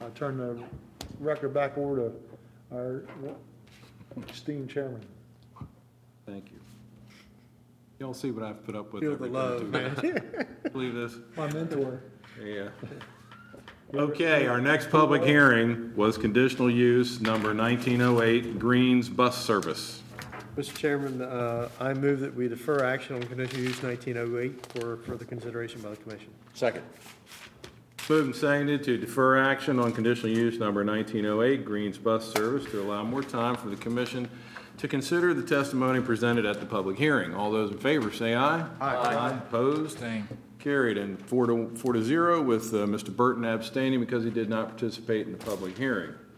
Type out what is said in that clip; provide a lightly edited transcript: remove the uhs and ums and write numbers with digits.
I'll turn the record back over to our esteemed chairman. Thank you. Y'all see what I've put up with Feel the every love, 2 man. minutes? Believe this? My mentor. Yeah. Okay, our next public hearing was conditional use number 1908, Greens Bus Service. Mr. Chairman, I move that we defer action on conditional use 1908 for further consideration by the commission. Second. Moved and seconded to defer action on conditional use number 1908, Greens Bus Service, to allow more time for the commission to consider the testimony presented at the public hearing. All those in favor say aye. Aye. Opposed? Carried, and 4-0 with Mr. Burton abstaining because he did not participate in the public hearing.